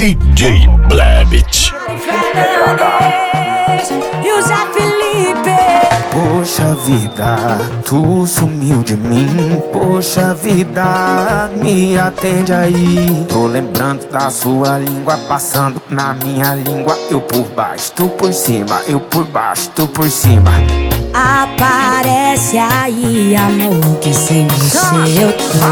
DJ Blebit. E o Zé Felipe. Poxa vida, tu sumiu de mim. Poxa vida, me atende aí. Tô lembrando da sua língua passando na minha língua. Eu por baixo, tu por cima. Eu por baixo, tu por cima. Aparece aí, amor, que sem você eu tô.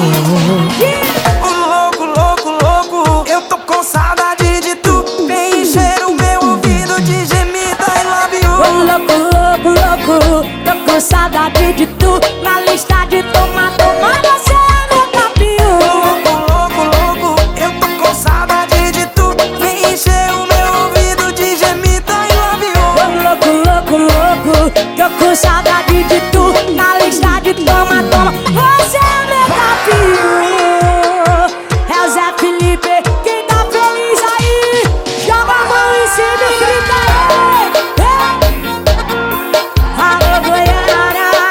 Louco, louco, louco, eu tô com saudade de tu. Vem encher o meu ouvido de gemido, I love you. Louco, louco, louco, tô com saudade de tu. Na lista de toma, você é meu campeão. Louco, louco, louco, eu tô com saudade de tu. Vem encher o meu ouvido de gemido, I love you. Louco, louco, louco, tô com saudade de tu. Na lista de toma, você é meu campeão. É o Zé Felipe, quem tá feliz aí, joga a mão em cima e grita aí. Alô, Goiânia.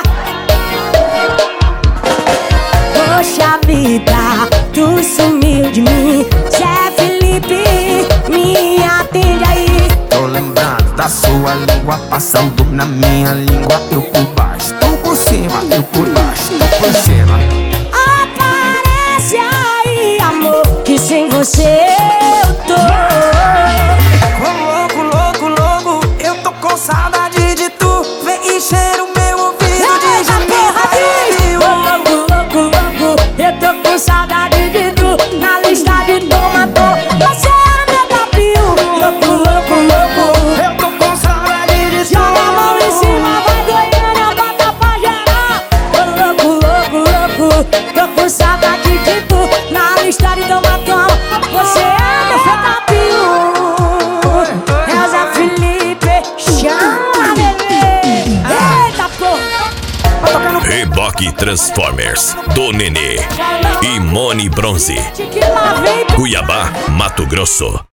Poxa vida, tu sumiu de mim. Zé Felipe, me atende aí. Tô lembrando da sua língua passando na minha língua. Eu por baixo, tu por cima. Eu por baixo, tu por cima. Aparece aí, amor, que sem você eu tô. Louco, louco, louco, eu tô com saudade de tu. Vem encher o meu ouvido de gemido. Louco, louco, louco, eu tô com saudade de tu. Na lista de toma, você é meu campeão. Louco, louco, louco, Eu tô com saudade de tu. joga a mão em cima, vai Goiânia, bota pra gerar. Louco, louco, louco, tô com saudade de tu. Na lista de toma, você é meu campeão. É o Zé Felipe, chama, bebê. Eita, porra. Reboque Transformers do Nenê e Mone Bronze. Que lá vem, Cuiabá, Mato Grosso.